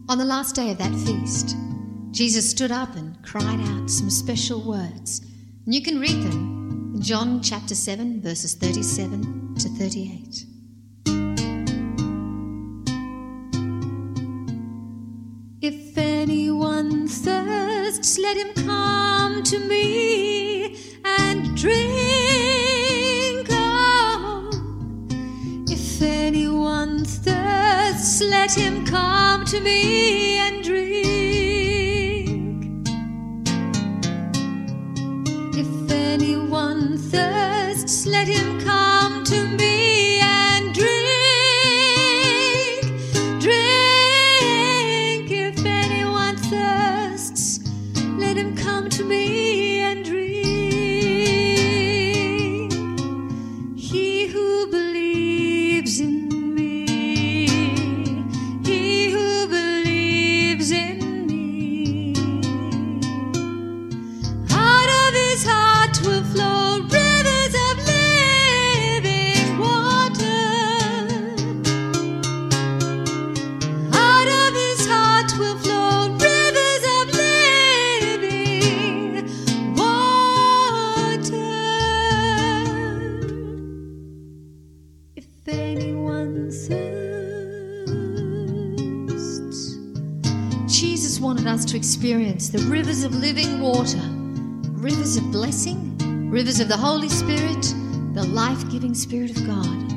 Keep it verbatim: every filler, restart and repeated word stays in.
On the last day of that feast, Jesus stood up and cried out some special words. And you can read them in John chapter seven, verses thirty-seven to thirty-eight. If anyone thirsts, let him come to me and drink. Oh, if anyone thirsts, let him come to me and drink. If anyone thirsts, let him come to me and drink. Drink. If anyone thirsts, let him come to me and drink. He who believes in will flow rivers of living water. Out of his heart will flow rivers of living water. If anyone thirsts. Jesus wanted us to experience the rivers of living water, rivers of blessing, rivers of the Holy Spirit, the life-giving Spirit of God.